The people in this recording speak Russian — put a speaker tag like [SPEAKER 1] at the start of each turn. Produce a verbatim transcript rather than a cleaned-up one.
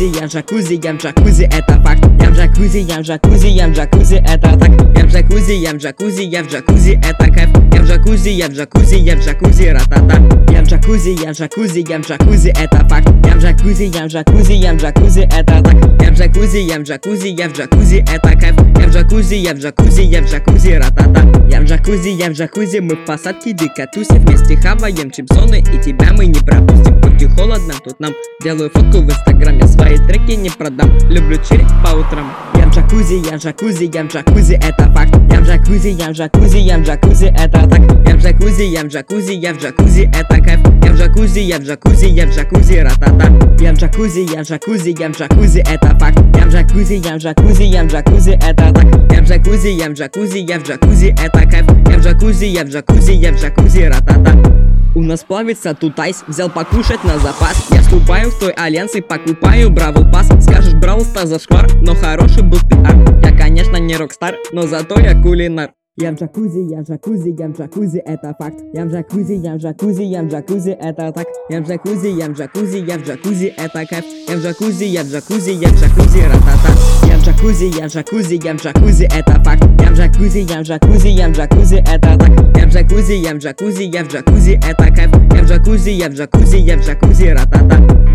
[SPEAKER 1] джакузи, я в джакузи, я в джакузи, это факт. Я в джакузи, я в джакузи, я в джакузи, это так. Я в джакузи, я в джакузи, я в джакузи, это кайф. Я в джакузи, я в джакузи, я в джакузи, ратата. Я в джакузи, я в джакузи, я в джакузи, это факт. Я в джакузи, я в джакузи, я в джакузи, это так. Я в джакузи, я в джакузи, я в джакузи, это кайф. Я в джакузи, я в джакузи, я в джакузи, ратата. Я в джакузи, я в джакузи, мы в посадке дико тусим, вместе хаваем чипсоны, и тебя мы не пропустим. Хоть и холодно, тут нам делаю фотку в инстаграме, свои треки не продам, люблю чирить по утрам. Я в джакузи, я в джакузи, я в джакузи, это факт. Я в джакузи, я в джакузи, я в джакузи, это так. Я в джакузи, я в джакузи, я в джакузи, это кайф. Я в джакузи, я в джакузи, я в джакузи, ратата. Я в джакузи, я в джакузи, я в джакузи, это факт. Я в джакузи, я в джакузи, я в джакузи, это так. Я в джакузи, я в джакузи, я в джакузи, это кайф. Я в джакузи, я в джакузи, я в джакузи, ратата. У нас плавится тут айс, взял покушать на запас. Я вступаю в твой альянс и покупаю Бравл Пас. Скажешь, Бравл Стар зашквар, но хороший был пиар. Я, конечно, не рокстар, но зато я кулинар. Я в джакузи, я в джакузи, я в джакузи, это факт. Я в джакузи, я в джакузи, я в джакузи, это так. Я в джакузи, я в джакузи, я в джакузи, это кайф. Я в джакузи, я в джакузи, я в джакузи, ратата. Я в джакузи, я в джакузи, я в джакузи, это факт. Я в джакузи, я в джакузи, я в джакузи, это так. Я в джакузи, я в джакузи, я в джакузи, это кайф. Я в джакузи, я в джакузи, я в джакузи, ратата.